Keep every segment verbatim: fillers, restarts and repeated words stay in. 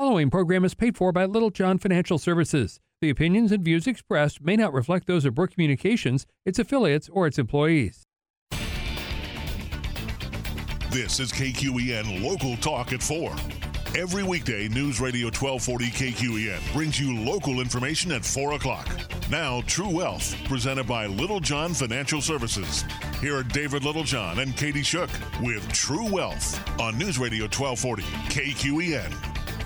following program is paid for by Little John Financial Services. The opinions and views expressed may not reflect those of Brooke Communications, its affiliates, or its employees. This is K Q E N Local Talk at four. Every weekday, News Radio twelve forty K Q E N brings you local information at four o'clock. Now, True Wealth, presented by Little John Financial Services. Here are David Littlejohn and Katie Shook with True Wealth on News Radio twelve forty K Q E N.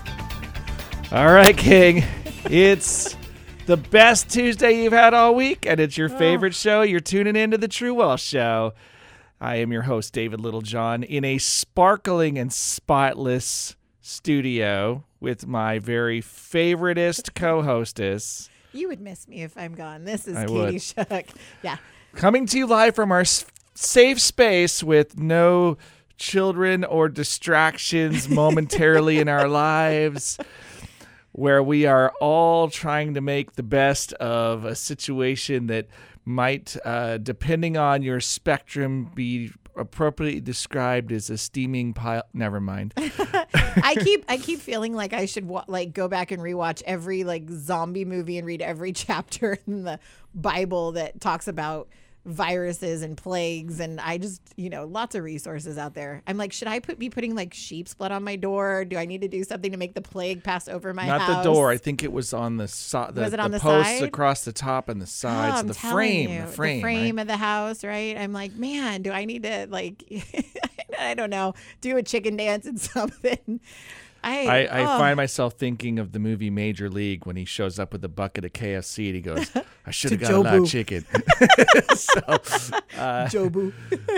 All right, King. It's the best Tuesday you've had all week, and it's your favorite oh. show. You're tuning into the True Wealth Show. I am your host, David Littlejohn, in a sparkling and spotless studio with my very favoritist co-hostess. You would miss me if I'm gone. This is I Katie would. Shook. Yeah. Coming to you live from our s- safe space with no children or distractions momentarily in our lives, where we are all trying to make the best of a situation that might, uh, depending on your spectrum, be appropriately described as a steaming pile. Never mind. I keep I keep feeling like I should wa- like go back and rewatch every like zombie movie and read every chapter in the Bible that talks about viruses and plagues, and I just, you know, lots of resources out there. I'm like, should I put be putting like sheep's blood on my door? Do I need to do something to make the plague pass over my Not house? Not the door. I think it was on the so- the, was it the, on the posts side? across the top and the sides, oh, I'm the telling frame, you, the frame, the frame right? of the house, right? I'm like, man, do I need to like, I don't know, do a chicken dance and something? I I, I oh. find myself thinking of the movie Major League when he shows up with a bucket of K F C and he goes, I should have got a lot of chicken. so, uh, Jobu.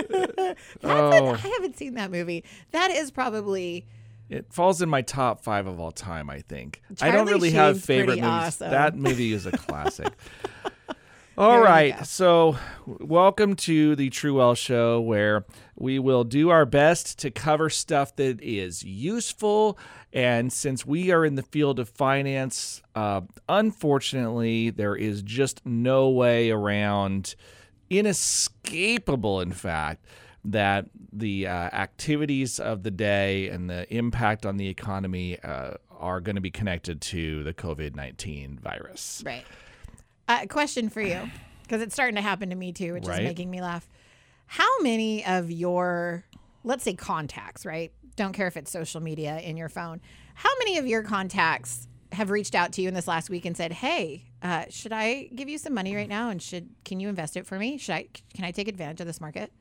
oh. I haven't seen that movie. That is probably... It falls in my top five of all time, I think. Charlie I don't really Sheen's have favorite pretty movies. awesome. That movie is a classic. All There you right, go. so welcome to the True Wealth Show, where we will do our best to cover stuff that is useful. And since we are in the field of finance, uh, unfortunately, there is just no way around, inescapable, in fact, that the uh, activities of the day and the impact on the economy uh, are going to be connected to the covid nineteen virus. Right. Uh, question for you, because it's starting to happen to me too, which Right. is making me laugh. How many of your, let's say contacts, right? Don't care if it's social media in your phone. How many of your contacts have reached out to you in this last week and said, hey, uh, should I give you some money right now? And should, can you invest it for me? Should I, can I take advantage of this market?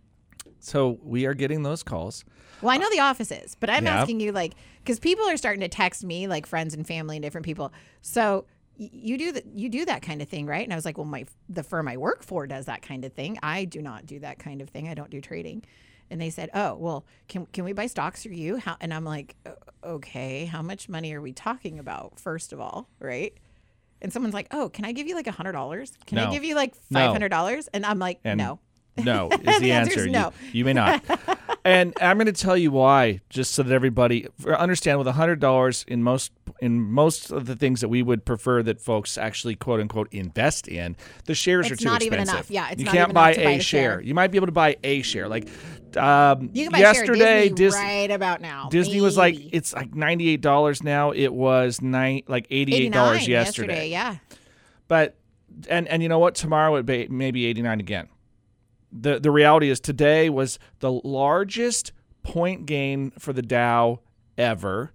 So we are getting those calls. Well, I know the office is, but I'm Yeah. asking you, like, because people are starting to text me, like friends and family and different people. So y- you do that, you do that kind of thing, right? And I was like, well, my the firm I work for does that kind of thing. I do not do that kind of thing. I don't do trading. And they said, oh, well, can can we buy stocks through you? How? And I'm like, okay, how much money are we talking about, first of all, right? And someone's like, oh, can I give you like one hundred dollars? Can No. I give you like No. five hundred dollars? And I'm like, And no. No is The the answer's answer. no. You, you may not. And I'm going to tell you why, just so that everybody understand. With one hundred dollars in most in most of the things that we would prefer that folks actually quote unquote invest in, the shares It's are too not even expensive. enough. Yeah, it's you not can't even buy enough to buy a the share. share. You might be able to buy a share. Like um, You can buy yesterday, a share of Disney Dis- right about now. Disney was like Maybe. it's like ninety-eight dollars now. It was nine like eighty-eight dollars eighty-nine yesterday. Yeah. But and and you know what? Tomorrow it be maybe eighty-nine again. The the reality is today was the largest point gain for the Dow ever.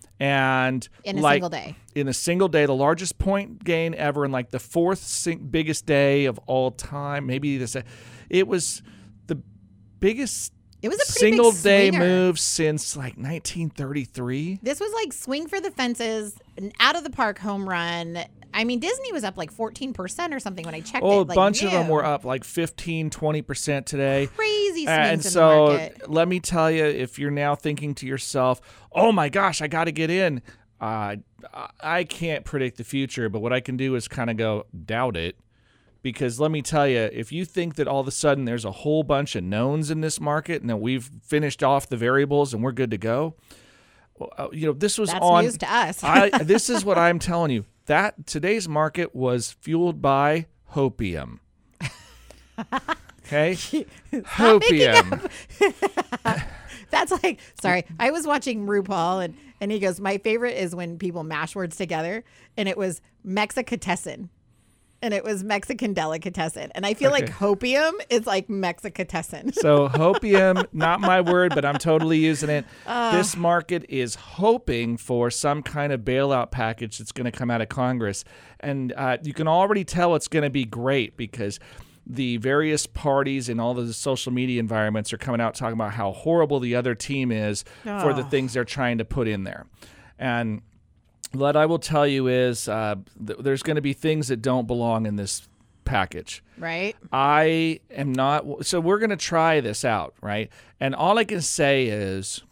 And In a like, single day. In a single day, the largest point gain ever, and like the fourth sing- biggest day of all time. Maybe this, it was the biggest It was a pretty single big day swinger. move since like nineteen thirty-three. This was like swing for the fences, an out of the park home run. I mean, Disney was up like fourteen percent or something when I checked Oh, it. a Like, bunch of them new. were up like fifteen, twenty percent today. Crazy swings And in so the market. let me tell you, if you're now thinking to yourself, oh my gosh, I got to get in. Uh, I can't predict the future, but what I can do is kind of go, doubt it. Because let me tell you, if you think that all of a sudden there's a whole bunch of knowns in this market and that we've finished off the variables and we're good to go, well, uh, you know, this was That's on. news to us. I, this is what I'm telling you. That today's market was fueled by hopium. Okay, hopium. That's like, sorry, I was watching RuPaul and, and he goes, my favorite is when people mash words together, and it was Mexicatessen. And it was Mexican delicatessen. And I feel Okay. like hopium is like Mexicatessen. So hopium, not my word, but I'm totally using it. Uh, this market is hoping for some kind of bailout package that's going to come out of Congress. And uh, you can already tell it's going to be great because the various parties in all the social media environments are coming out talking about how horrible the other team is for the Oh. things they're trying to put in there. And what I will tell you is uh, th- there's going to be things that don't belong in this package. right? I am not. So we're going to try this out, right? And all I can say is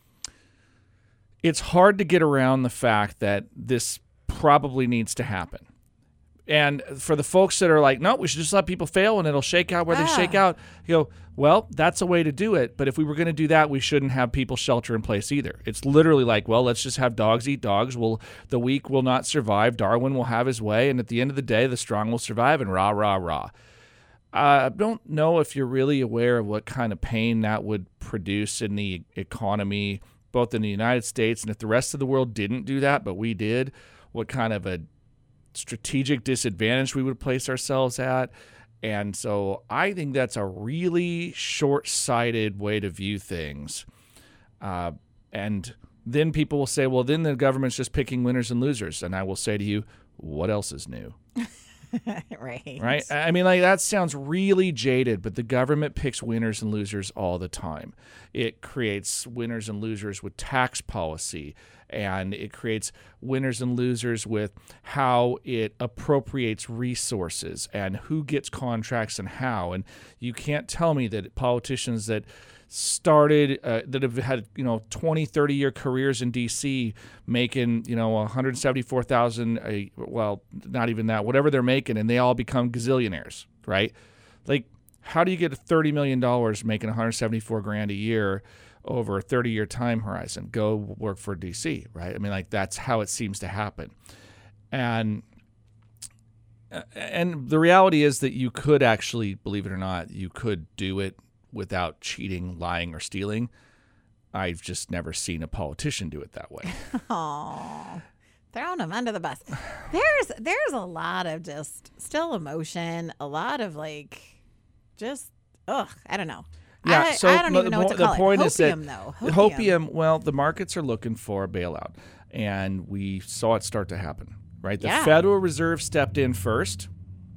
it's hard to get around the fact that this probably needs to happen. And for the folks that are like, no, we should just let people fail and it'll shake out where they Ah. shake out, you go, well, that's a way to do it. But if we were going to do that, we shouldn't have people shelter in place either. It's literally like, well, let's just have dogs eat dogs. Well, the weak will not survive. Darwin will have his way. And at the end of the day, the strong will survive, and rah, rah, rah. I don't know if you're really aware of what kind of pain that would produce in the economy, both in the United States, and if the rest of the world didn't do that, but we did, what kind of a strategic disadvantage we would place ourselves at. And so I think that's a really short-sighted way to view things. Uh, and then people will say, well, then the government's just picking winners and losers. And I will say to you, what else is new? Right. Right? I mean, like, that sounds really jaded, but the government picks winners and losers all the time. It creates winners and losers with tax policy, and it creates winners and losers with how it appropriates resources and who gets contracts and how. And you can't tell me that politicians that started uh, that have had, you know, twenty, thirty year careers in D C making, you know, one hundred seventy-four thousand, a well, not even that, whatever they're making, and they all become gazillionaires, right? Like, how do you get thirty million dollars making one hundred seventy-four grand a year over a thirty year time horizon? Go work for D C, right? I mean, like, that's how it seems to happen. And and the reality is that you could actually, believe it or not, you could do it without cheating, lying, or stealing. I've just never seen a politician do it that way. Oh, throwing them under the bus. There's there's a lot of just still emotion, a lot of like, just ugh, I don't know. Yeah, I, so I don't the, even know what to the call point it. is that Hopium, though. hopium. Hopium. Well, the markets are looking for a bailout, and we saw it start to happen. Right, the Yeah. Federal Reserve stepped in first.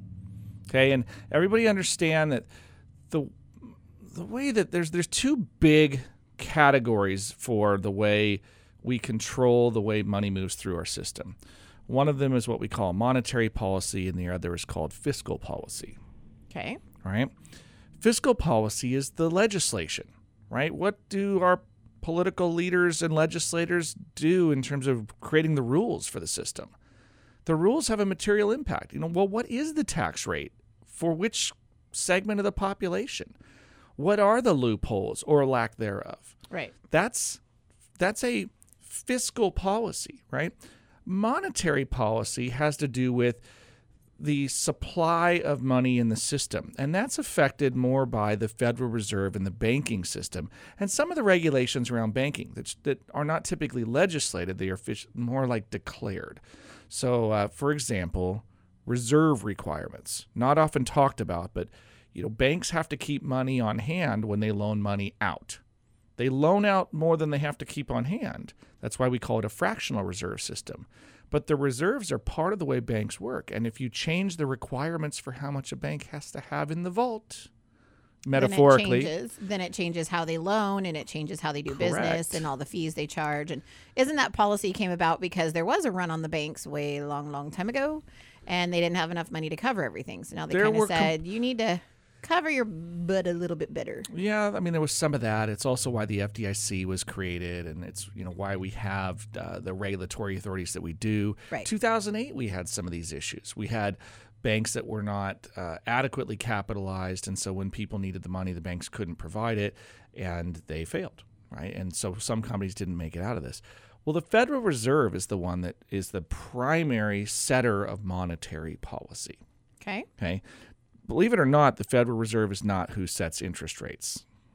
Okay, and everybody understand that the the way that there's there's two big categories for the way we control the way money moves through our system. One of them is what we call monetary policy, and the other is called fiscal policy. Okay. All right. Fiscal policy is the legislation, right? What do our political leaders and legislators do in terms of creating the rules for the system? The rules have a material impact. You know, well, what is the tax rate for which segment of the population? What are the loopholes or lack thereof? Right. That's that's a fiscal policy, right? Monetary policy has to do with the supply of money in the system, and that's affected more by the Federal Reserve and the banking system and some of the regulations around banking that, that are not typically legislated. They are fish, more like declared. So, uh, for example, reserve requirements, not often talked about, but you know, banks have to keep money on hand when they loan money out. They loan out more than they have to keep on hand. That's why we call it a fractional reserve system. But the reserves are part of the way banks work. And if you change the requirements for how much a bank has to have in the vault, metaphorically, then it changes, then it changes how they loan, and it changes how they do business Correct. and all the fees they charge. And isn't that policy came about because there was a run on the banks way long, long time ago, and they didn't have enough money to cover everything. So now they There kind were of com- said, you need to cover your butt a little bit better. yeah, I mean, there was some of that. It's also why the F D I C was created, and it's, you know, why we have uh, the regulatory authorities that we do. Right. two thousand eight, we had some of these issues. We had banks that were not uh, adequately capitalized, and so when people needed the money, the banks couldn't provide it, and they failed, right? And so some companies didn't make it out of this. Well, the Federal Reserve is the one that is the primary setter of monetary policy, Okay. okay? Believe it or not, the Federal Reserve is not who sets interest rates.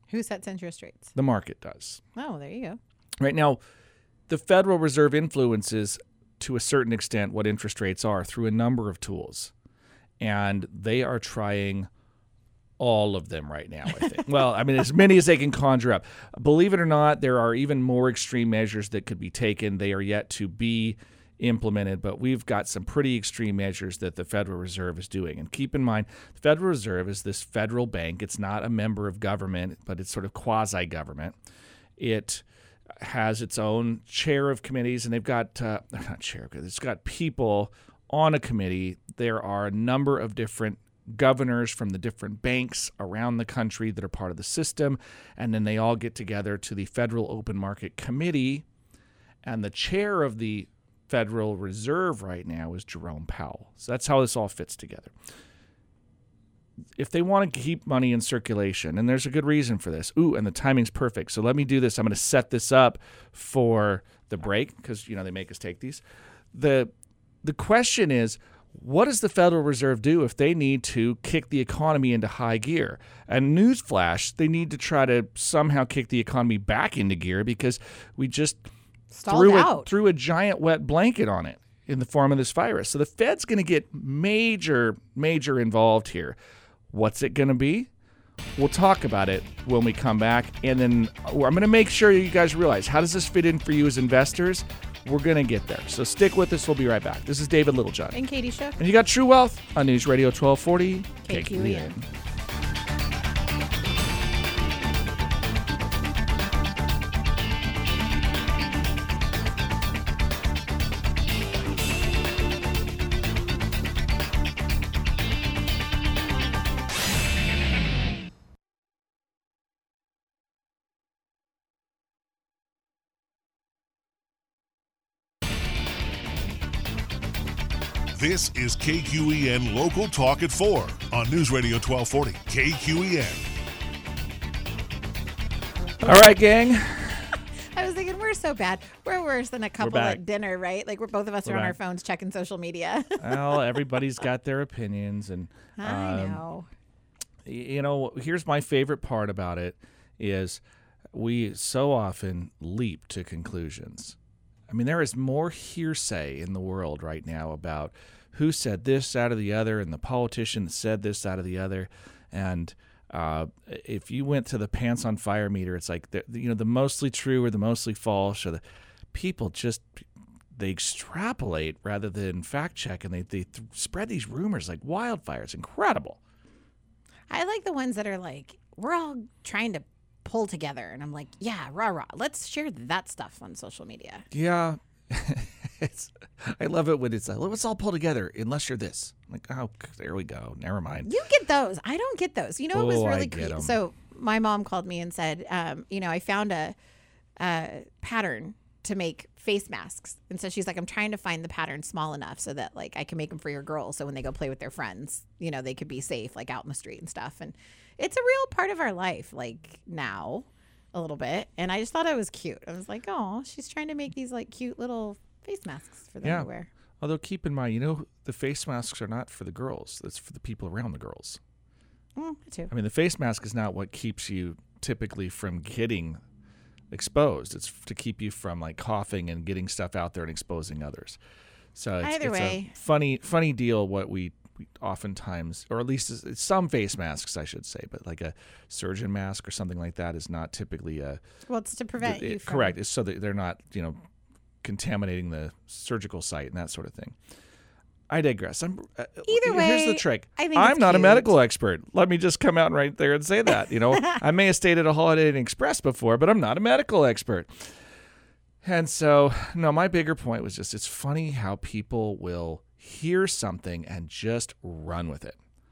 Who sets interest rates? The market does. Oh, there you go. Right now, the Federal Reserve influences to a certain extent what interest rates are through a number of tools. And they are trying all of them right now, I think. Well, I mean, as many as they can conjure up. Believe it or not, there are even more extreme measures that could be taken. They are yet to be implemented, but we've got some pretty extreme measures that the Federal Reserve is doing. And keep in mind, the Federal Reserve is this federal bank. It's not a member of government, but it's sort of quasi-government. It has its own chair of committees, and they've got, uh, not chair, it's got people on a committee. There are a number of different governors from the different banks around the country that are part of the system, and then they all get together to the Federal Open Market Committee, and the chair of the Federal Reserve right now is Jerome Powell. So that's how this all fits together. If they want to keep money in circulation, and there's a good reason for this. Ooh, and the timing's perfect. So let me do this. I'm going to set this up for the break because, you know, they make us take these. The the question is, what does the Federal Reserve do if they need to kick the economy into high gear? And newsflash, they need to try to somehow kick the economy back into gear because we just Stalled threw out. a, threw a giant wet blanket on it in the form of this virus. So the Fed's going to get major, major involved here. What's it going to be? We'll talk about it when we come back. And then I'm going to make sure you guys realize, how does this fit in for you as investors? We're going to get there. So stick with us. We'll be right back. This is David Littlejohn. And Katie Shook. And you got True Wealth on News Radio twelve forty K Q E N. This is K Q E N Local Talk at four on News Radio twelve forty K Q E N. All right, gang. I was thinking we're so bad. We're worse than a couple back. at dinner, right? Like we're both of us We're are on back. our phones checking social media. Well, everybody's got their opinions. And I um, know. you know, here's my favorite part about it is we so often leap to conclusions. I mean, there is more hearsay in the world right now about who said this out of the other and the politician that said this out of the other. And uh, if you went to the pants on fire meter, it's like, the, you know, the mostly true or the mostly false, or the people just, they extrapolate rather than fact check, and they, they th- spread these rumors like wildfire. It's incredible. I like the ones that are like, we're all trying to pull together. And I'm like, yeah, rah, rah. Let's share that stuff on social media. Yeah. it's, I love it when it's like, let's all pull together unless you're this. I'm like, oh, there we go. Never mind. You get those. I don't get those. You know, it was Oh, I really get cute. 'em. So my mom called me and said, um, you know, I found a, a pattern to make face masks. And so she's like, I'm trying to find the pattern small enough so that like I can make them for your girls. So when they go play with their friends, you know, they could be safe, like out in the street and stuff. And it's a real part of our life, like now a little bit. And I just thought it was cute. I was like, oh, she's trying to make these like cute little face masks for them Yeah. to wear. Although keep in mind, you know, the face masks are not for the girls. It's for the people around the girls. Mm, me too. I mean, the face mask is not what keeps you typically from getting exposed. It's to keep you from like coughing and getting stuff out there and exposing others. So it's, Either it's way. a funny, funny deal. What we, we oftentimes, or at least it's, it's some face masks, I should say, but like a surgeon mask or something like that is not typically a Well, it's to prevent it- you from. correct. It's so that they're not, you know, contaminating the surgical site and that sort of thing. I digress. I'm, uh, Either here's the way, trick. I think I'm it's not a cute. medical expert. Let me just come out right there and say that. You know, I may have stayed at a Holiday Inn Express before, but I'm not a medical expert. And so, no, my bigger point was just it's funny how people will hear something and just run with it.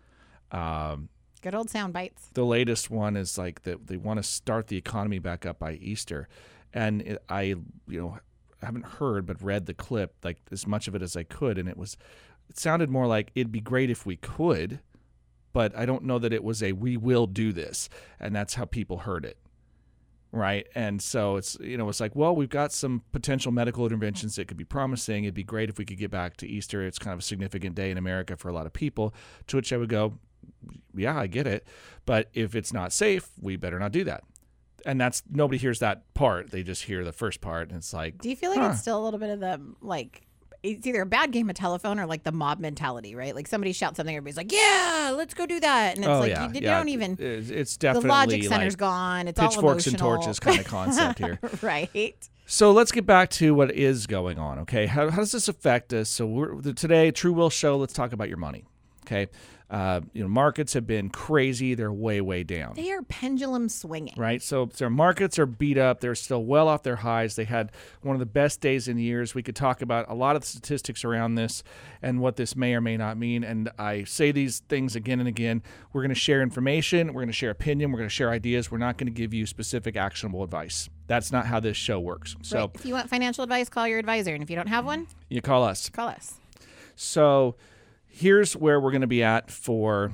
Um, Good old sound bites. the latest one is like that they want to start the economy back up by Easter, and it, I, you know, haven't heard but read the clip like as much of it as I could, and it was, it sounded more like it'd be great if we could, but I don't know that it was a we will do this, and that's how people heard it, right? And so it's, you know, it's like, well, we've got some potential medical interventions that could be promising. It'd be great if we could get back to Easter. It's kind of a significant day in America for a lot of people. To which I would go, yeah, I get it. But if it's not safe, we better not do that. And that's nobody hears that part. They just hear the first part, and it's like. Do you feel like huh. it's still a little bit of the like? It's either a bad game of telephone or like the mob mentality, right? Like somebody shouts something, everybody's like, "Yeah, let's go do that," and it's oh, like yeah, you, you yeah. don't even. It's, it's definitely the logic center's like gone. It's all pitchforks emotional. and torches kind of concept here. Right. So let's get back to what is going on. Okay, how, how does this affect us? So we're today, True Will Show. Let's talk about your money. Okay. Uh, you know, markets have been crazy. They're way, way down. They are pendulum swinging. Right. So their markets are beat up. They're still well off their highs. They had one of the best days in years. We could talk about a lot of the statistics around this and what this may or may not mean. And I say these things again and again. We're going to share information. We're going to share opinion. We're going to share ideas. We're not going to give you specific actionable advice. That's not how this show works. So Right. If you want financial advice, call your advisor. And if you don't have one, you call us. call us. So here's where we're going to be at for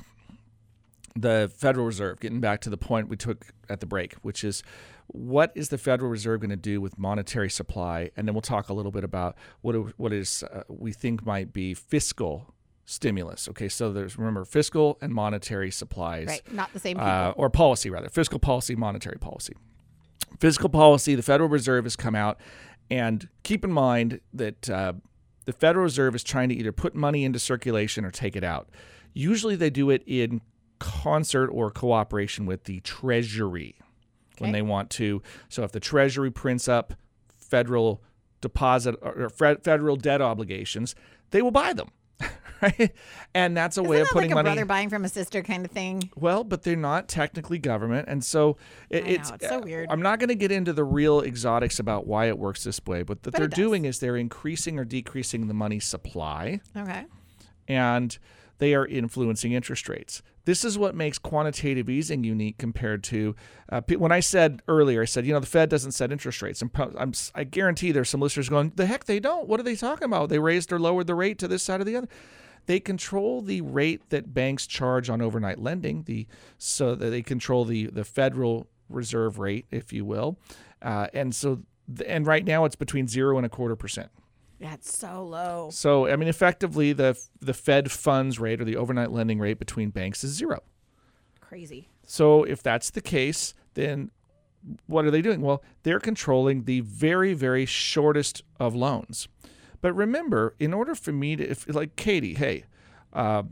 the Federal Reserve, getting back to the point we took at the break, which is what is the Federal Reserve going to do with monetary supply? And then we'll talk a little bit about what it, what is uh, we think might be fiscal stimulus. Okay, so there's, remember, fiscal and monetary supplies. Right, not the same people. Uh, or policy, rather. Fiscal policy, monetary policy. Fiscal policy, the Federal Reserve has come out, and keep in mind that uh, the Federal Reserve is trying to either put money into circulation or take it out. Usually they do it in concert or cooperation with the Treasury when Okay. they want to. So if the Treasury prints up federal deposit or federal debt obligations, they will buy them. Right? And that's a Isn't way that of putting like a money. brother buying from a sister kind of thing? Well, but they're not technically government, and so it, I know, it's, it's so weird. I'm not going to get into the real exotics about why it works this way, but what But they're it does. doing is they're increasing or decreasing the money supply, Okay. and they are influencing interest rates. This is what makes quantitative easing unique compared to uh, pe- when I said earlier, I said, you know, the Fed doesn't set interest rates. And I'm, I guarantee there's some listeners going, the heck they don't. What are they talking about? They raised or lowered the rate to this side or the other. They control the rate that banks charge on overnight lending, the so that they control the, the Federal Reserve rate, if you will. Uh, and so, and right now it's between zero and a quarter percent. That's so low. So, I mean, effectively, the the Fed funds rate or the overnight lending rate between banks is zero. Crazy. So, if that's the case, then what are they doing? Well, they're controlling the very, very shortest of loans. But remember, in order for me to, if like Katie, hey, uh,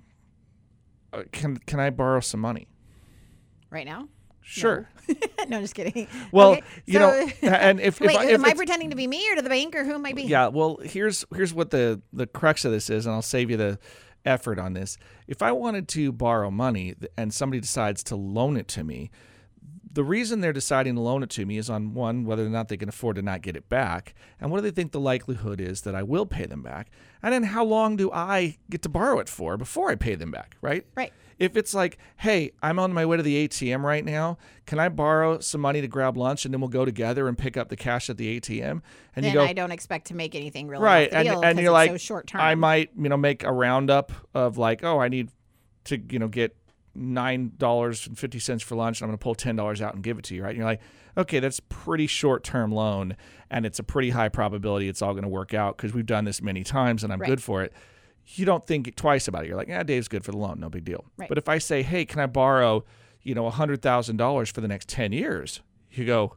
can can I borrow some money? Right now? Sure. No, just kidding. Well, Okay, you so- know, and if, Wait, if, I, if am I it's- pretending to be me or to the bank or who am I being? Yeah, well, here's here's what the, the crux of this is, and I'll save you the effort on this. If I wanted to borrow money and somebody decides to loan it to me, the reason they're deciding to loan it to me is on, one, whether or not they can afford to not get it back, and what do they think the likelihood is that I will pay them back, and then how long do I get to borrow it for before I pay them back, right? Right. If it's like, hey, I'm on my way to the A T M right now, can I borrow some money to grab lunch and then we'll go together and pick up the cash at the A T M? And Then you go, I don't expect to make anything really right, off the and, deal and 'cause you're it's like, so short term. I might, you know, make a roundup of like, oh, I need to, you know, get nine dollars and fifty cents for lunch, and I'm going to pull ten dollars out and give it to you, right? And you're like, okay, that's pretty short-term loan, and it's a pretty high probability it's all going to work out because we've done this many times, and I'm Right. good for it. You don't think twice about it. You're like, yeah, Dave's good for the loan, no big deal. Right. But if I say, hey, can I borrow, you know, one hundred thousand dollars for the next ten years? You go,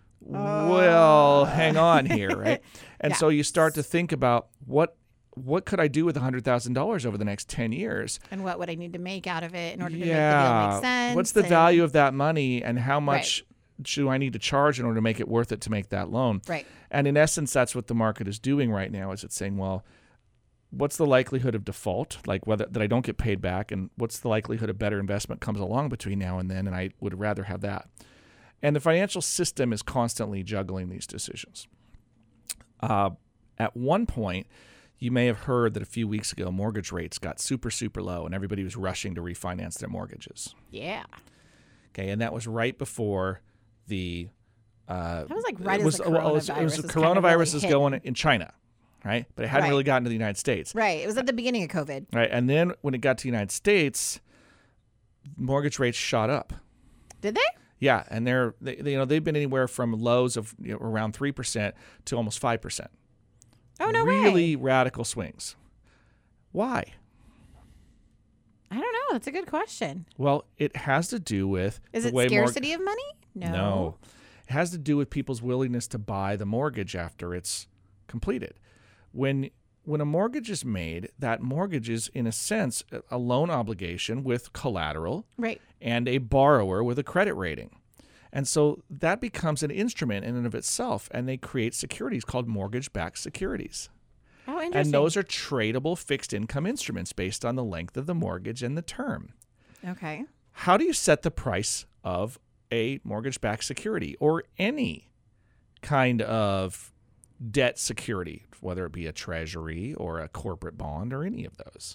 well, hang on here, right? And Yeah. so you start to think about what what could I do with one hundred thousand dollars over the next ten years? And what would I need to make out of it in order to make the Yeah. deal make sense? What's the and- value of that money, and how much should I need to charge in order to make it worth it to make that loan? Right. And in essence, that's what the market is doing right now. Is it's saying, well, what's the likelihood of default, like whether that I don't get paid back, and what's the likelihood a better investment comes along between now and then? And I would rather have that. And the financial system is constantly juggling these decisions. Uh, at one point, you may have heard that a few weeks ago, mortgage rates got super, super low, and everybody was rushing to refinance their mortgages. Yeah. Okay, and that was right before the. Uh, That was like right it as was, the well, it was, coronavirus it was was the kind of coronavirus really is hit. going in China, right? But it hadn't Right. really gotten to the United States. Right. It was at the beginning of COVID. Right, and then when it got to the United States, mortgage rates shot up. Did they? Yeah, and they're they, they, you know they've been anywhere from lows of you know, around three percent to almost five percent. Oh, no really way. radical swings. Why? I don't know. that's a good question. Well, it has to do with Is the it way mor- scarcity of money? No. No. It has to do with people's willingness to buy the mortgage after it's completed. When when a mortgage is made, that mortgage is, in a sense, a loan obligation with collateral Right. and a borrower with a credit rating. And so that becomes an instrument in and of itself, and they create securities called mortgage-backed securities. Oh, interesting. And those are tradable fixed income instruments based on the length of the mortgage and the term. Okay. How do you set the price of a mortgage-backed security or any kind of debt security, whether it be a treasury or a corporate bond or any of those?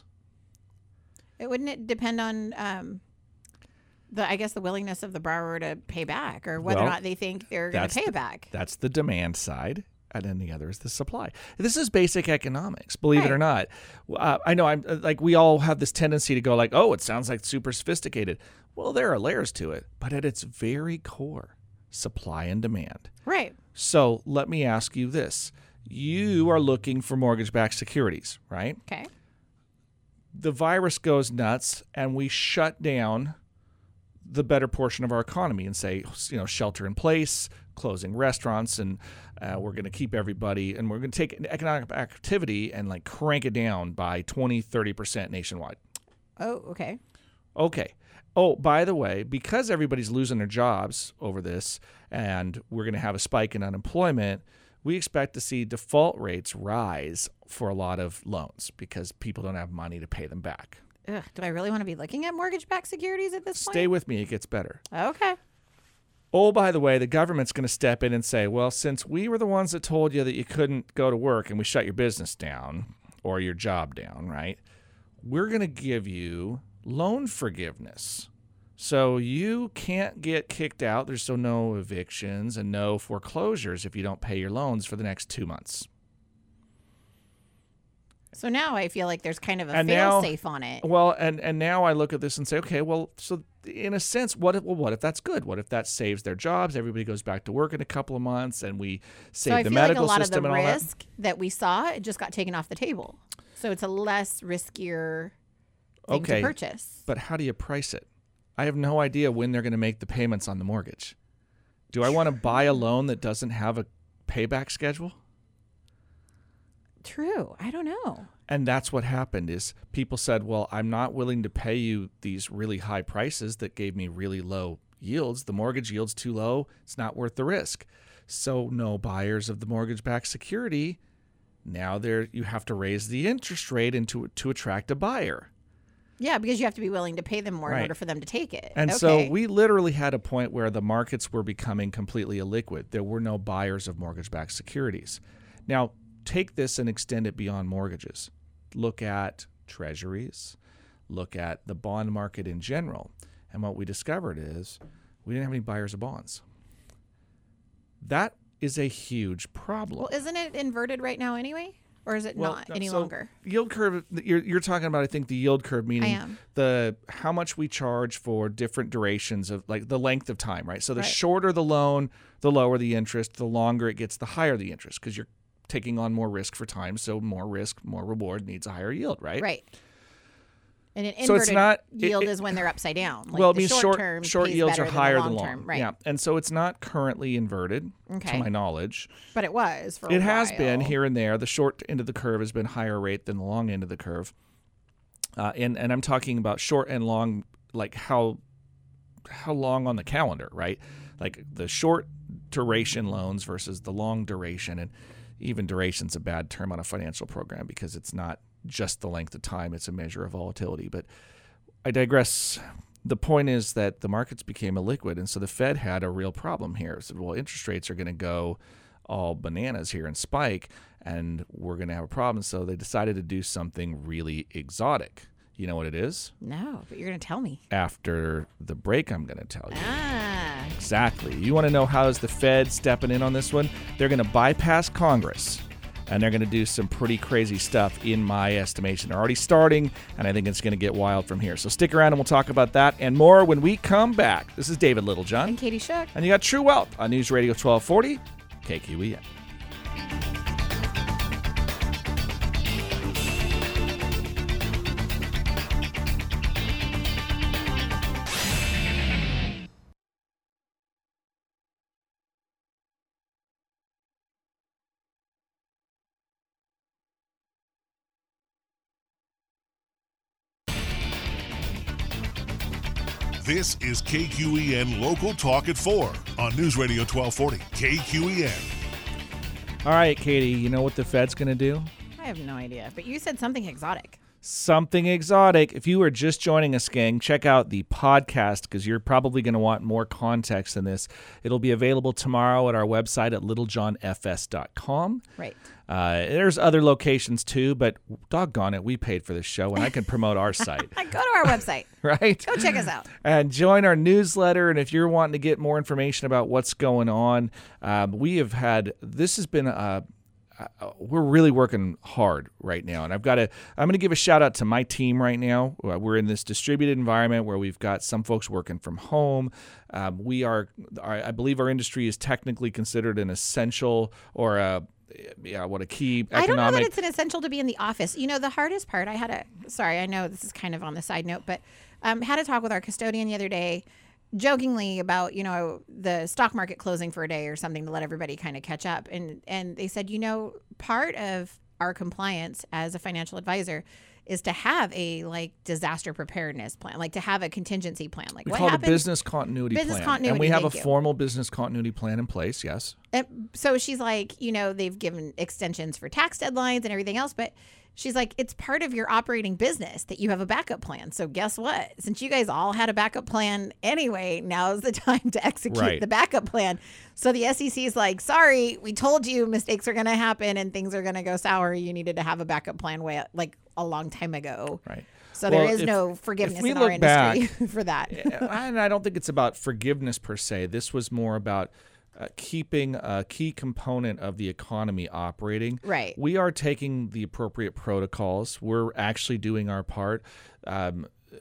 It wouldn't it depend on um, the I guess the willingness of the borrower to pay back, or whether Well, or not they think they're going to that's pay the- it back. That's the demand side, and then the other is the supply. This is basic economics, believe it or not. Uh, I know I'm uh, like we all have this tendency to go like, oh, it sounds like super sophisticated. Well, there are layers to it, but at its very core, supply and demand. Right. So let me ask you this. You are looking for mortgage-backed securities, right? Okay. The virus goes nuts and we shut down the better portion of our economy and say, you know, shelter in place, closing restaurants, and uh, we're going to keep everybody, and we're going to take economic activity and like crank it down by twenty, thirty percent nationwide. Oh, okay. Okay. Oh, by the way, because everybody's losing their jobs over this and we're going to have a spike in unemployment, we expect to see default rates rise for a lot of loans because people don't have money to pay them back. Ugh, do I really want to be looking at mortgage-backed securities at this point? Stay with me, it gets better. Okay. Oh, by the way, the government's going to step in and say, well, since we were the ones that told you that you couldn't go to work and we shut your business down or your job down, right? We're going to give you loan forgiveness. So you can't get kicked out. There's so no evictions and no foreclosures if you don't pay your loans for the next two months. So now I feel like there's kind of a And now- fail-safe on it. Well, and, and now I look at this and say, okay, well, so in a sense, what if, well, what if that's good? What if that saves their jobs? Everybody goes back to work in a couple of months and we save So I the feel like a medical lot of the system and all that? risk that we saw, it just got taken off the table. So it's a less riskier thing Okay. to purchase. But how do you price it? I have no idea when they're going to make the payments on the mortgage. Do I want to buy a loan that doesn't have a payback schedule? True. I don't know. And that's what happened is people said, well, I'm not willing to pay you these really high prices that gave me really low yields. The mortgage yield's too low. It's not worth the risk. So no buyers of the mortgage-backed security. Now there you have to raise the interest rate into to attract a buyer. Yeah, because you have to be willing to pay them more Right. in order for them to take it. And okay. so we literally had a point where the markets were becoming completely illiquid. There were no buyers of mortgage-backed securities. Now, take this and extend it beyond mortgages. Look at treasuries. Look at the bond market in general. And what we discovered is we didn't have any buyers of bonds. That is a huge problem. Well, isn't it inverted right now anyway? Or is it Well, not no, any so longer? Yield curve. You're, you're talking about, I think, the yield curve, meaning am. the how much we charge for different durations of like the length of time, right? So the Right. shorter the loan, the lower the interest. The longer it gets, the higher the interest because you're taking on more risk for time. So more risk, more reward needs a higher yield, right? Right. And an So inverted it's not- it- yield it- is when they're upside down. Like well, it the means short, short term short pays yields are better higher than than the long. term. Right. Yeah, and so it's not currently inverted, Okay. to my knowledge. But it was for a It has while. been here and there. The short end of the curve has been higher rate than the long end of the curve. Uh, and, and I'm talking about short and long, like how how long on the calendar, right? Like the short duration loans versus the long duration. And even duration's a bad term on a financial program because it's not just the length of time. It's a measure of volatility. But I digress. The point is that the markets became illiquid, and so the Fed had a real problem here. It said, well, interest rates are going to go all bananas here and spike, and we're going to have a problem. So they decided to do something really exotic. You know what it is? No, but you're going to tell me. After the break, I'm going to tell you. Ah. Exactly. You want to know how is the Fed stepping in on this one? They're going to bypass Congress, and they're going to do some pretty crazy stuff in my estimation. They're already starting, and I think it's going to get wild from here. So stick around, and we'll talk about that and more when we come back. This is David Littlejohn. And Katie Shook. And you got True Wealth on News Radio twelve forty, K Q E N. This is K Q E N Local Talk at four on News Radio twelve forty K Q E N. All right, Katie, you know what the Fed's going to do? I have no idea, but you said something exotic. Something exotic. If you are just joining us, gang, check out the podcast because you're probably going to want more context than this. It'll be available tomorrow at our website at littlejohn f s dot com. Right. Uh, there's other locations too, but doggone it, we paid for this show and I can promote our site. Go to our website. Right? Go check us out. And join our newsletter. And if you're wanting to get more information about what's going on, um, we have had, this has been a, Uh, we're really working hard right now, and I've got to. I'm going to give a shout out to my team right now. We're in this distributed environment where we've got some folks working from home. Um, we are, I believe, our industry is technically considered an essential or a, yeah, what a key economic. I don't know that it's an essential to be in the office. You know, the hardest part. I had a. Sorry, I know this is kind of on the side note, but um, had a talk with our custodian the other day. Jokingly about, you know, the stock market closing for a day or something to let everybody kind of catch up. And and they said, you know, part of our compliance as a financial advisor is to have a like disaster preparedness plan, like to have a contingency plan. Like we what call happens? it a business continuity business plan. Continuity, and we have a you. formal business continuity plan in place, yes. And so she's like, you know, they've given extensions for tax deadlines and everything else, but she's like, it's part of your operating business that you have a backup plan. So guess what? Since you guys all had a backup plan anyway, now's the time to execute right. the backup plan. So the S E C is like, sorry, we told you mistakes are going to happen and things are going to go sour. You needed to have a backup plan way like a long time ago. Right. So well, there is if, no forgiveness in our industry back, for that. And I don't think it's about forgiveness per se. This was more about Uh, keeping a key component of the economy operating. Right. We are taking the appropriate protocols. We're actually doing our part. Um,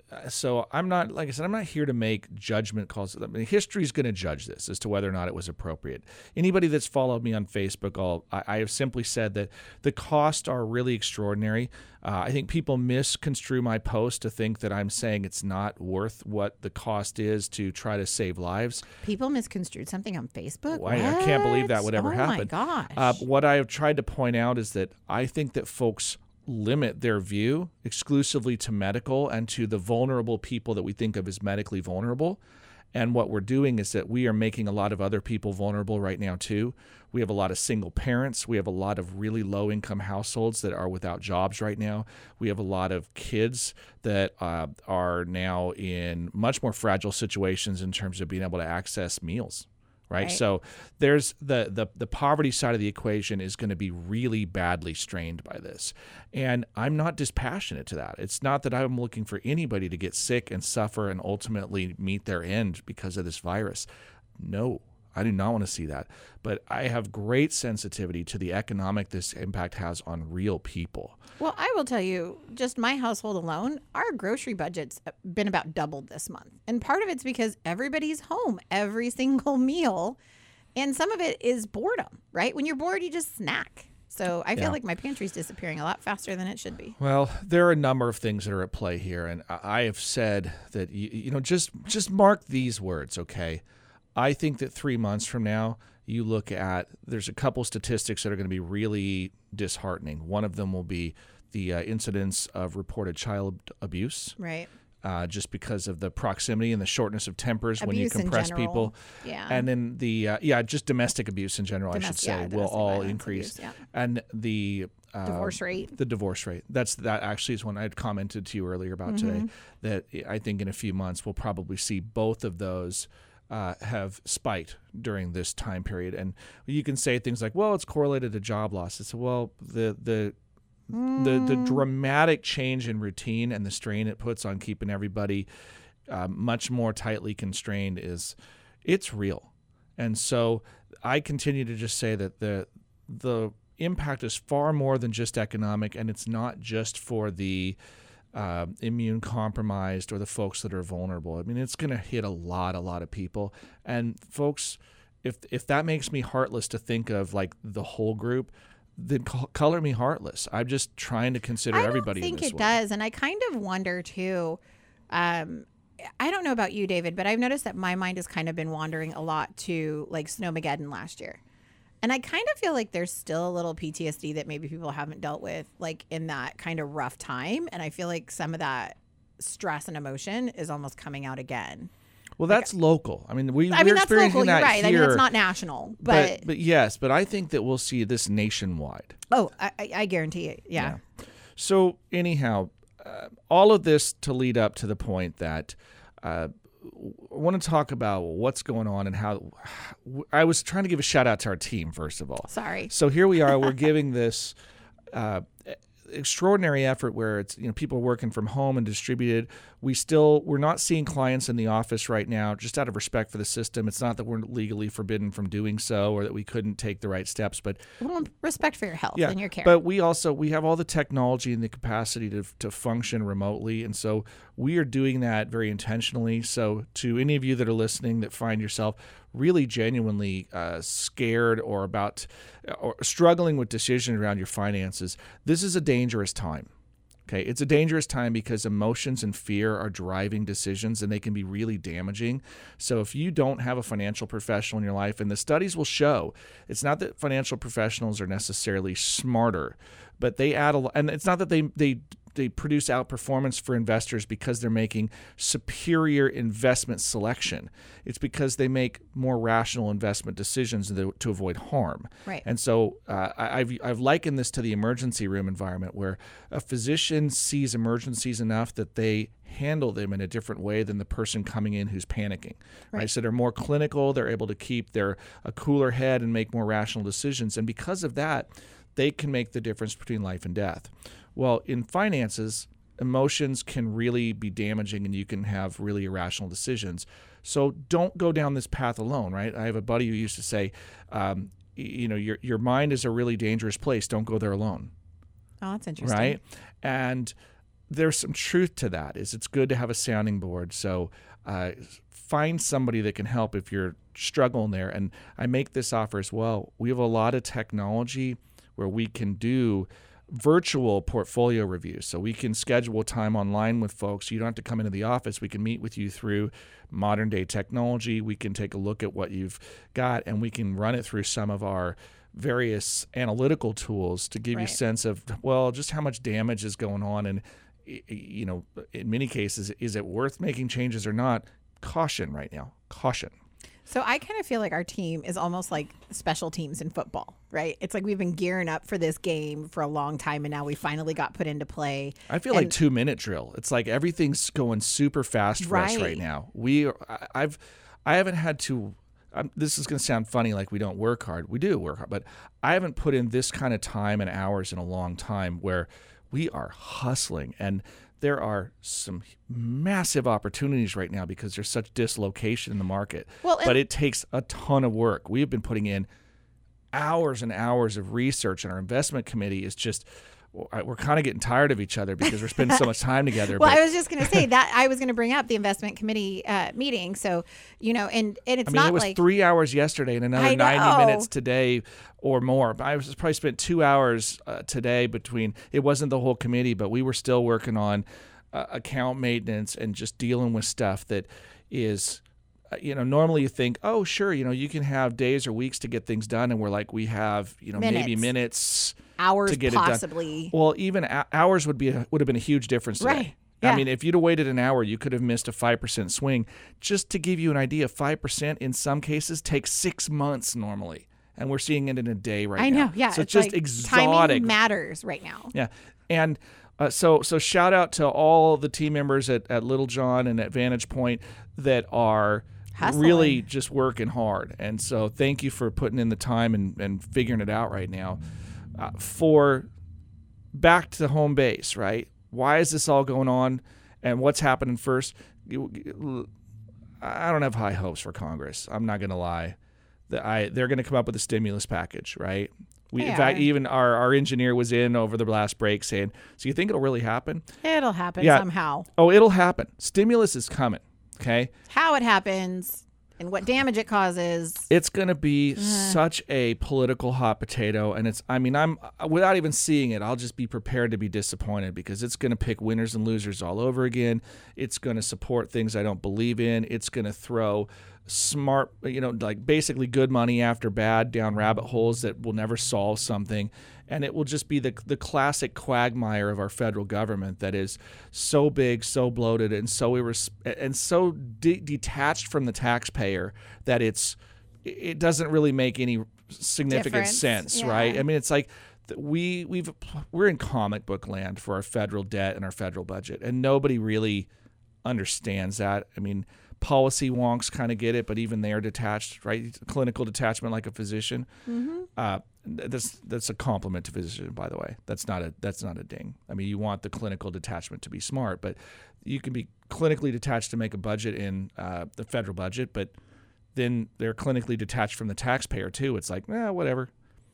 so I'm not, like I said, I'm not here to make judgment calls. I mean, history is going to judge this as to whether or not it was appropriate. Anybody that's followed me on Facebook, I'll, I, I have simply said that the costs are really extraordinary. Uh, I think people misconstrue my post to think that I'm saying it's not worth what the cost is to try to save lives. People misconstrued something on Facebook? Well, I, I can't believe that would ever oh happen. Oh, my gosh. Uh, what I have tried to point out is that I think that folks limit their view exclusively to medical and to the vulnerable people that we think of as medically vulnerable. And what we're doing is that we are making a lot of other people vulnerable right now, too. We have a lot of single parents. We have a lot of really low-income households that are without jobs right now. We have a lot of kids that uh, are now in much more fragile situations in terms of being able to access meals. Right? Right. So there's the, the the poverty side of the equation is going to be really badly strained by this. And I'm not dispassionate to that. It's not that I'm looking for anybody to get sick and suffer and ultimately meet their end because of this virus. No, I do not want to see that. But I have great sensitivity to the economic this impact has on real people. Well, I will tell you, just my household alone, our grocery budget's been about doubled this month. And part of it's because everybody's home every single meal. And some of it is boredom, right? When you're bored, you just snack. So I feel Yeah. like my pantry's disappearing a lot faster than it should be. Well, there are a number of things that are at play here. And I I have said that, you, you know, just just mark these words, okay? I think that three months from now, you look at, there's a couple statistics that are going to be really disheartening. One of them will be the uh, incidence of reported child abuse, Right. uh, just because of the proximity and the shortness of tempers when you Abuse in compress general. people. Yeah. And then the, uh, yeah, just domestic abuse in general, I should Domestic- say, yeah, will domestic all violence increase. abuse, yeah. And the uh, Divorce rate. The divorce rate. That's that actually is one I had commented to you earlier about Mm-hmm. today, that I think in a few months we'll probably see both of those Uh, have spiked during this time period. And you can say things like, well, it's correlated to job loss. It's, well, the the the the dramatic change in routine and the strain it puts on keeping everybody uh, much more tightly constrained is, it's real. And so I continue to just say that the the impact is far more than just economic, and it's not just for the Uh, immune compromised or the folks that are vulnerable. I mean, it's going to hit a lot, a lot of people. And folks, if if that makes me heartless to think of like the whole group, then co- color me heartless. I'm just trying to consider I everybody. don't think in this it way. does. And I kind of wonder too. Um, I don't know about you, David, but I've noticed that my mind has kind of been wandering a lot to like Snowmageddon last year. And I kind of feel like there's still a little P T S D that maybe people haven't dealt with, like in that kind of rough time. And I feel like some of that stress and emotion is almost coming out again. Well, that's like, local. I mean, we, I we're mean, that's experiencing local. that You're right. here. I mean, it's not national, but but, but yes, but I think that we'll see this nationwide. Oh, I, I guarantee it. Yeah. yeah. So anyhow, uh, all of this to lead up to the point that uh, I want to talk about what's going on and how I was trying to give a shout out to our team, first of all. Sorry. So here we are. We're giving this uh, extraordinary effort where it's, you know, people are working from home and distributed. We still, we're not seeing clients in the office right now, just out of respect for the system. It's not that we're legally forbidden from doing so or that we couldn't take the right steps, but well, respect for your health yeah, and your care. But we also, we have all the technology and the capacity to to function remotely. And so we are doing that very intentionally. So to any of you that are listening that find yourself really genuinely uh, scared or about or struggling with decisions around your finances, this is a dangerous time. Okay, it's a dangerous time because emotions and fear are driving decisions and they can be really damaging. So if you don't have a financial professional in your life, and the studies will show, it's not that financial professionals are necessarily smarter, but they add a lot, and it's not that they they they produce outperformance for investors because they're making superior investment selection. It's because they make more rational investment decisions to, to avoid harm. Right. And so uh, I- I've I've likened this to the emergency room environment, where a physician sees emergencies enough that they handle them in a different way than the person coming in who's panicking. Right. right? So they're more clinical. They're able to keep their a cooler head and make more rational decisions. And because of that, they can make the difference between life and death. Well, in finances, emotions can really be damaging and you can have really irrational decisions. So don't go down this path alone, right? I have a buddy who used to say, um, you know, your your mind is a really dangerous place. Don't go there alone. Oh, that's interesting. Right? And there's some truth to that. Is it's good to have a sounding board. So uh, find somebody that can help if you're struggling there. And I make this offer as well. We have a lot of technology where we can do virtual portfolio reviews. So we can schedule time online with folks. You don't have to come into the office. We can meet with you through modern day technology. We can take a look at what you've got and we can run it through some of our various analytical tools to give right. you a sense of, well, just how much damage is going on. And, you know, in many cases, is it worth making changes or not? Caution right now. Caution. So I kind of feel like our team is almost like special teams in football, right? It's like we've been gearing up for this game for a long time, and now we finally got put into play. I feel and, like two minute drill. It's like everything's going super fast for right. us right now. We, are, I've, I haven't had to. Um, this is going to sound funny, like we don't work hard. We do work hard, but I haven't put in this kind of time and hours in a long time where we are hustling and. There are some massive opportunities right now because there's such dislocation in the market. Well, but it takes a ton of work. We've been putting in hours and hours of research, and our investment committee is just we're kind of getting tired of each other because we're spending so much time together. Well, but, I was just going to say that I was going to bring up the investment committee uh, meeting. So, you know, and, and it's I mean, not it was like three hours yesterday and another I ninety know. minutes today or more. I was probably spent two hours uh, today between, it wasn't the whole committee, but we were still working on uh, account maintenance and just dealing with stuff that is, uh, you know, normally you think, oh, sure, you know, you can have days or weeks to get things done. And we're like, we have, you know, minutes. maybe minutes. hours to get possibly. It done. Well, even a- hours would be a, would have been a huge difference today. Right. Yeah. I mean, if you'd have waited an hour, you could have missed a five percent swing. Just to give you an idea, five percent in some cases takes six months normally. And we're seeing it in a day right I now. know, yeah. So it's it's just like exotic. Timing matters right now. Yeah. And uh, so so shout out to all the team members at, at Little John and at Vantage Point that are Hustling. really just working hard. And so thank you for putting in the time and, and figuring it out right now. Uh, for back to home base, right? Why is this all going on and what's happening first? I don't have high hopes for Congress. I'm not going to lie. The, I, they're going to come up with a stimulus package, right? We, They in fact, are. even our, our engineer was in over the last break saying, so you think it'll really happen? It'll happen Yeah. somehow. Oh, it'll happen. Stimulus is coming, okay? How it happens and what damage it causes. It's going to be such a political hot potato. And it's, I mean, I'm, without even seeing it, I'll just be prepared to be disappointed because it's going to pick winners and losers all over again. It's going to support things I don't believe in. It's going to throw smart, you know, like basically good money after bad down rabbit holes that will never solve something. And it will just be the the classic quagmire of our federal government that is so big, so bloated, and so irres- and so de- detached from the taxpayer that it's it doesn't really make any significant Difference. sense, Yeah. right? I mean, it's like we we've we're in comic book land for our federal debt and our federal budget, and nobody really understands that. I mean, policy wonks kind of get it, but even they are detached, right? Clinical detachment, like a physician. Mm-hmm. Uh, that's that's a compliment to physician, by the way. That's not a that's not a ding. I mean, you want the clinical detachment to be smart, but you can be clinically detached to make a budget in uh, the federal budget, but then they're clinically detached from the taxpayer too. It's like, eh, whatever.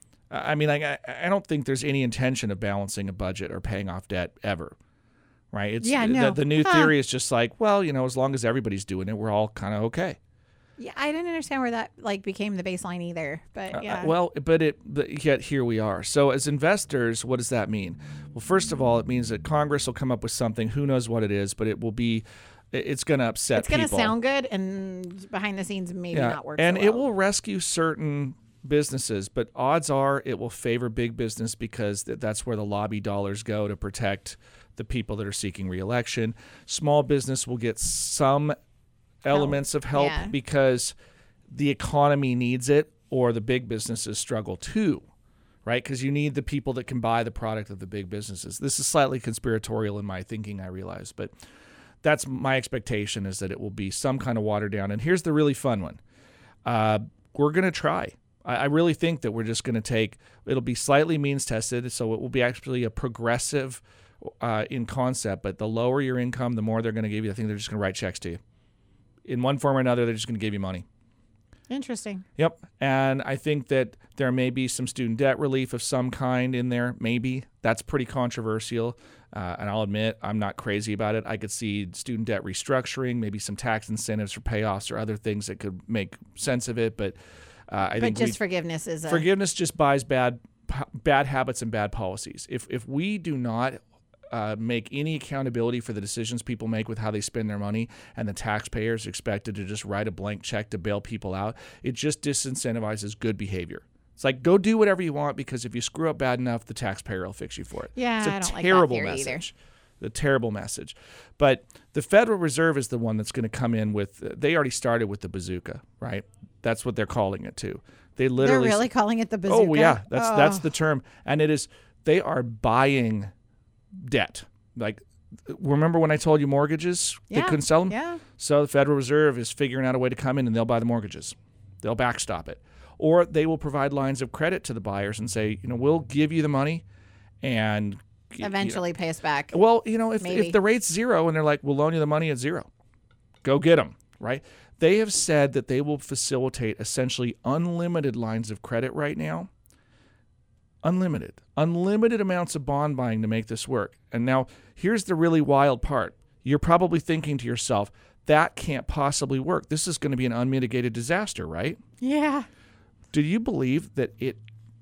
I mean, I I don't think there's any intention of balancing a budget or paying off debt ever. Right? It's Yeah, the, no. the new Huh. theory is just like, well, you know, as long as everybody's doing it, we're all kind of okay. Yeah, I didn't understand where that like became the baseline either. But yeah. Uh, well, but it but yet here we are. So as investors, what does that mean? Well, first of all, it means that Congress will come up with something. Who knows what it is, but it will be. It's going to upset it's going to people. sound good, and behind the scenes, maybe yeah. not work. And so it well. will rescue certain businesses, but odds are it will favor big business because th- that's where the lobby dollars go to protect the people that are seeking reelection. Small business will get some elements of help Yeah. because the economy needs it, or the big businesses struggle too, right? Because you need the people that can buy the product of the big businesses. This is slightly conspiratorial in my thinking, I realize, but that's my expectation, is that it will be some kind of watered down. And here's the really fun one. Uh, we're going to try. I, I really think that we're just going to take, it'll be slightly means tested, so it will be actually a progressive uh, in concept, but the lower your income, the more they're going to give you. I think they're just going to write checks to you. In one form or another, they're just going to give you money. Interesting. Yep. And I think that there may be some student debt relief of some kind in there. Maybe. That's pretty controversial. Uh, and I'll admit, I'm not crazy about it. I could see student debt restructuring, maybe some tax incentives for payoffs or other things that could make sense of it. But uh, I But think just we, forgiveness is a forgiveness just buys bad bad habits and bad policies. If if we do not Uh, make any accountability for the decisions people make with how they spend their money, and the taxpayers expected to just write a blank check to bail people out, it just disincentivizes good behavior. It's like, go do whatever you want, because if you screw up bad enough, the taxpayer will fix you for it. Yeah, it's a I don't like that terrible theory message. The terrible message. But the Federal Reserve is the one that's going to come in with, uh, they already started with the bazooka, right? That's what they're calling it too. They They're literally really calling it the bazooka. Oh yeah, that's Oh. that's the term, and it is. They are buying debt. Like, remember when I told you mortgages, Yeah, they couldn't sell them? yeah. So the Federal Reserve is figuring out a way to come in and they'll buy the mortgages. They'll backstop it. Or they will provide lines of credit to the buyers and say, you know, we'll give you the money and Eventually you know, pay us back. well, you know, if, Maybe. if the rate's zero and they're like, we'll loan you the money at zero, go get them, right? They have said that they will facilitate essentially unlimited lines of credit right now. Unlimited. Unlimited amounts of bond buying to make this work. And now, here's the really wild part. You're probably thinking to yourself, that can't possibly work. This is going to be an unmitigated disaster, right? Yeah. Do you believe that it,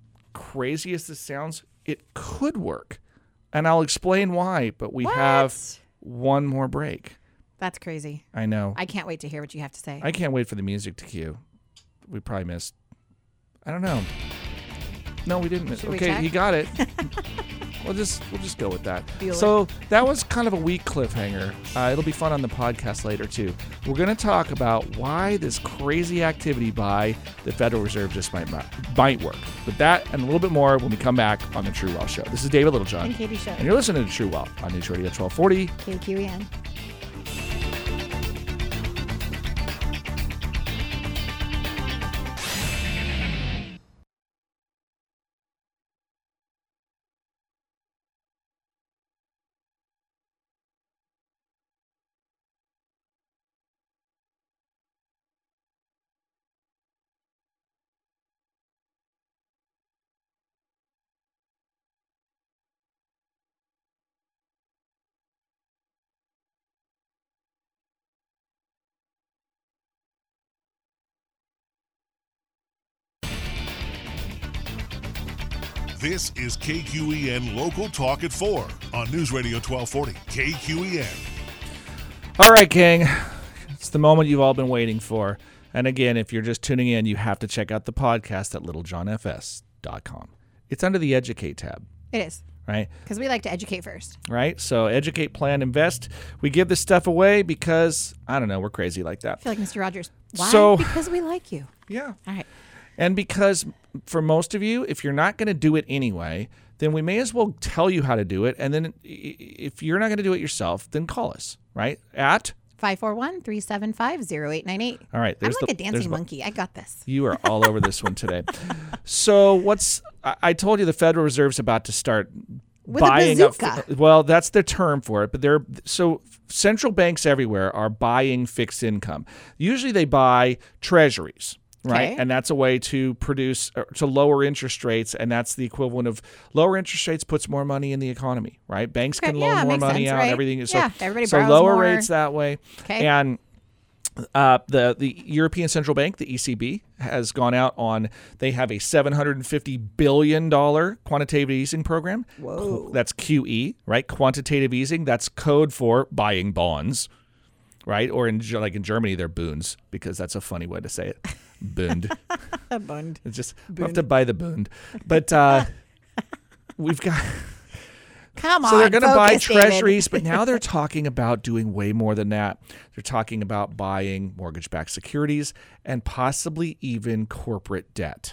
crazy as this sounds, it could work? And I'll explain why, but we What? have one more break. That's crazy. I know. I can't wait to hear what you have to say. I can't wait for the music to cue. We probably missed. I don't know. No, we didn't miss. Should we Okay, check? he got it. we'll just we'll just go with that. Bueller. So that was kind of a weak cliffhanger. Uh, it'll be fun on the podcast later too. We're going to talk about why this crazy activity by the Federal Reserve just might might work. But that and a little bit more when we come back on the True Wealth Show. This is David Littlejohn, And Katie Show. and you're listening to True Wealth on News Radio twelve forty. K Q E N. This is K Q E N Local Talk at four on News Radio twelve forty. K Q E N. All right, King. It's the moment you've all been waiting for. And again, if you're just tuning in, you have to check out the podcast at little john f s dot com. It's under the Educate tab. It is. Right? Because we like to educate first. Right? So educate, plan, invest. We give this stuff away because, I don't know, we're crazy like that. I feel like Mister Rogers. Why? So, because we like you. Yeah. All right. And because for most of you, if you're not going to do it anyway, then we may as well tell you how to do it. And then if you're not going to do it yourself, then call us, right? At five four one, three seven five, zero eight nine eight. All right. I'm like the, a dancing monkey. I got this. You are all over this one today. So what's I, I told you the Federal Reserve's about to start With buying a up. bazooka. Well, that's the term for it. But they're so central banks everywhere are buying fixed income. Usually they buy treasuries. Right. Okay. And that's a way to produce, uh, to lower interest rates. And that's the equivalent of lower interest rates puts more money in the economy. Right. Banks Okay, can loan yeah, more makes money sense, out. right? Everything. So, Yeah, everybody so borrows lower more. rates that way. Okay. And uh, the, the European Central Bank, the E C B, has gone out on, they have a seven hundred fifty billion dollars quantitative easing program. Whoa. That's Q E, right? Quantitative easing. That's code for buying bonds. Right? Or in like in Germany, they're boons because that's a funny way to say it. Bund. A bund. It's just we have to buy the bund. But uh, we've got Come on. so they're going to buy focus, David. treasuries, but now they're talking about doing way more than that. They're talking about buying mortgage-backed securities and possibly even corporate debt.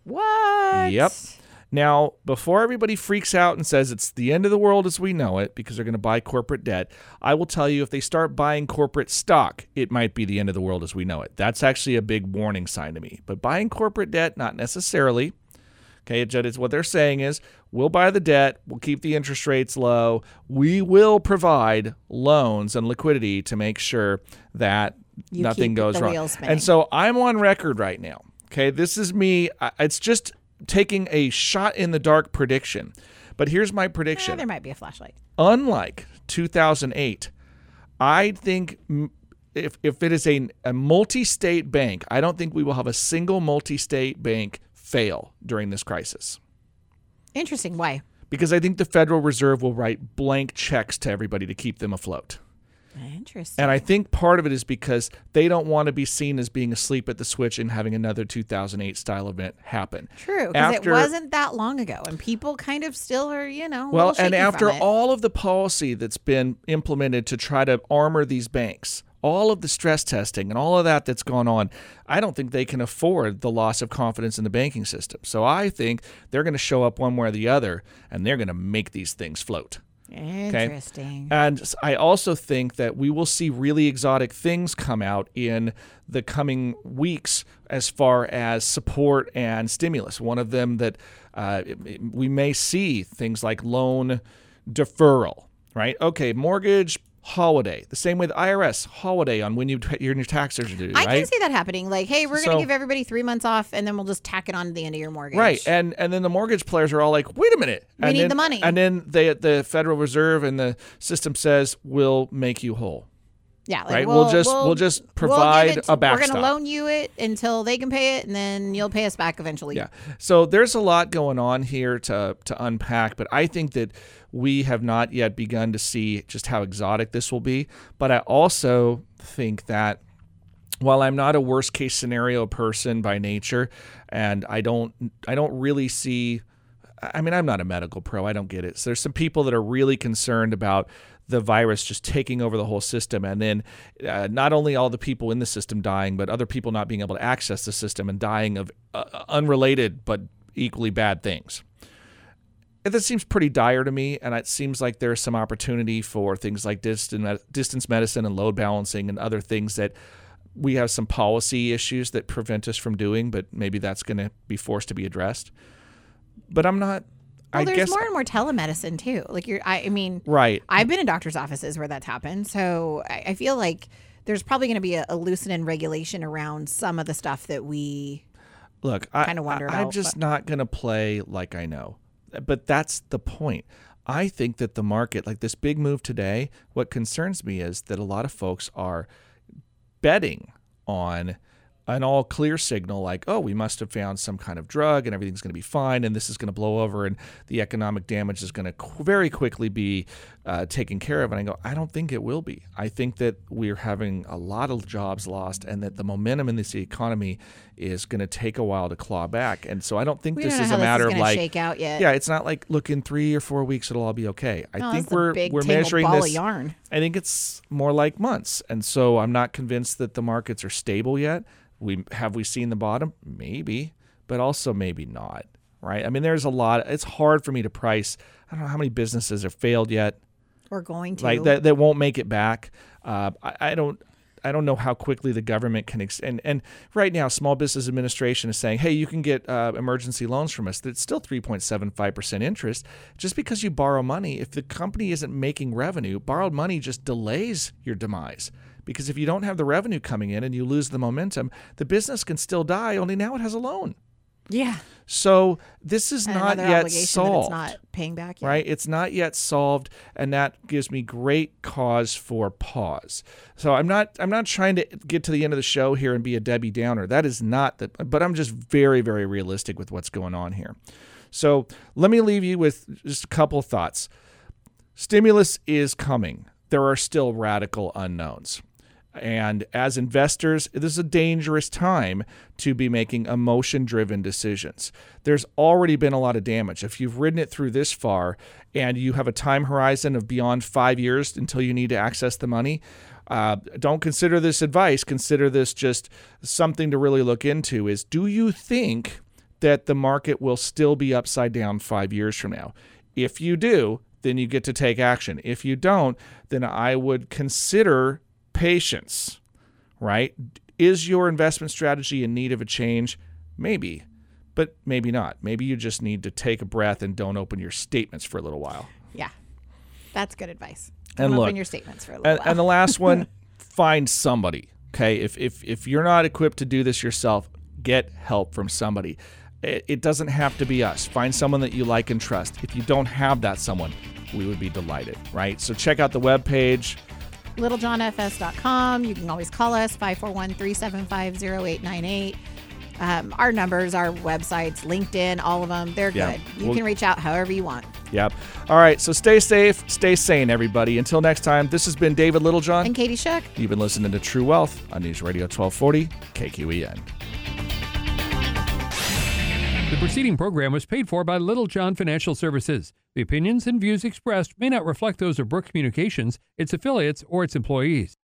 What? Yep. Now, before everybody freaks out and says it's the end of the world as we know it because they're going to buy corporate debt, I will tell you if they start buying corporate stock, it might be the end of the world as we know it. That's actually a big warning sign to me. But buying corporate debt, not necessarily. Okay, it's what they're saying is we'll buy the debt, we'll keep the interest rates low, we will provide loans and liquidity to make sure that You nothing keep goes the wrong. wheels spinning. And so I'm on record right now. Okay, this is me. I- It's just taking a shot in the dark prediction. But here's my Eh, prediction. there might be a flashlight. Unlike two thousand eight, I think m- if if it is a, a multi-state bank, I don't think we will have a single multi-state bank fail during this crisis. Interesting. Why? Because I think the Federal Reserve will write blank checks to everybody to keep them afloat. Interesting. And I think part of it is because they don't want to be seen as being asleep at the switch and having another two thousand eight style event happen. True, because it After- wasn't that long ago, and people kind of still are, you know, a Well, little and shaky after from it. all of the policy that's been implemented to try to armor these banks, all of the stress testing and all of that that's gone on, I don't think they can afford the loss of confidence in the banking system. So I think they're going to show up one way or the other, and they're going to make these things float. Interesting. And I also think that we will see really exotic things come out in the coming weeks as far as support and stimulus. One of them that uh, we may see things like loan deferral, right? Okay, mortgage holiday, the same way the I R S holiday on when you your your taxes are due, I right? can see that happening. Like, hey, we're So- going to give everybody three months off, and then we'll just tack it on to the end of your mortgage. Right, and and then the mortgage players are all like, "Wait a minute, We and need then, the money. And then they, the Federal Reserve and the system says, "We'll make you whole." Yeah, like Right, We'll, we'll just- we'll just we'll give provide it a We're going backstop. to loan you it until they can pay it, and then you'll pay us back eventually. Yeah. So there's a lot going on here to to unpack, but I think that we have not yet begun to see just how exotic this will be. But I also think that while I'm not a worst case scenario person by nature, and I don't I don't really see I mean, I'm not a medical pro. I don't get it. So there's some people that are really concerned about the virus just taking over the whole system, and then uh, not only all the people in the system dying, but other people not being able to access the system and dying of uh, unrelated but equally bad things. And that seems pretty dire to me, and it seems like there's some opportunity for things like distant, distance medicine and load balancing and other things that we have some policy issues that prevent us from doing, but maybe that's going to be forced to be addressed. But I'm not. Well, I there's guess more and more telemedicine too. Like you're, I, I mean, right. I've been in doctors' offices where that's happened, so I, I feel like there's probably going to be a, a loosening regulation around some of the stuff that we. Look, I, kinda wonder I, I'm about, just but- not going to play like I know. But that's the point. I think that the market, like this big move today, what concerns me is that a lot of folks are betting on an all clear signal like, oh, we must have found some kind of drug and everything's going to be fine and this is going to blow over and the economic damage is going to qu- very quickly be uh, taken care of. And I go, I don't think it will be. I think that we're having a lot of jobs lost and that the momentum in this economy is going to take a while to claw back. And so I don't think We this don't know is how a this matter is of gonna like, shake out yet. yeah, it's not like, look, in three or four weeks it'll all be okay. I No, think it's a we're big we're tangled measuring ball of this. yarn. I think it's more like months. And so I'm not convinced that the markets are stable yet. We have we seen the bottom? Maybe, but also maybe not. Right? I mean, there's a lot. It's hard for me to price. I don't know how many businesses have failed yet. We're going to. Like that, that won't make it back. Uh, I, I don't. I don't know how quickly the government can ex- and and right now, Small Business Administration is saying, hey, you can get uh, emergency loans from us. That's still three point seven five percent interest. Just because you borrow money, if the company isn't making revenue, borrowed money just delays your demise. Because if you don't have the revenue coming in and you lose the momentum, the business can still die. Only now it has a loan. Yeah. So this is And not another yet obligation solved. that it's not paying back yet. Right? It's not yet solved, and that gives me great cause for pause. So I'm not I'm not trying to get to the end of the show here and be a Debbie Downer. That is not the but I'm just very, very realistic with what's going on here. So let me leave you with just a couple of thoughts. Stimulus is coming. There are still radical unknowns. And as investors, this is a dangerous time to be making emotion-driven decisions. There's already been a lot of damage. If you've ridden it through this far and you have a time horizon of beyond five years until you need to access the money, uh, don't consider this advice. Consider this just something to really look into is, do you think that the market will still be upside down five years from now? If you do, then you get to take action. If you don't, then I would consider patience, right? Is your investment strategy in need of a change? Maybe, but maybe not. Maybe you just need to take a breath and don't open your statements for a little while. Yeah. That's good advice. And Don't look, open your statements for a little and, while. and the last one, find somebody. Okay, if if if you're not equipped to do this yourself, get help from somebody. It, it doesn't have to be us. Find someone that you like and trust. If you don't have that someone, we would be delighted, right? So check out the webpage. little john f s dot com. You can always call us, five four one, three seven five, zero eight nine eight. Um, our numbers, our websites, LinkedIn, all of them, they're Yeah. good. You Well- can reach out however you want. Yep. All right, so stay safe, stay sane, everybody. Until next time, this has been David Littlejohn. And Katie Shook. You've been listening to True Wealth on News Radio twelve forty K Q E N. The preceding program was paid for by Little John Financial Services. The opinions and views expressed may not reflect those of Brook Communications, its affiliates, or its employees.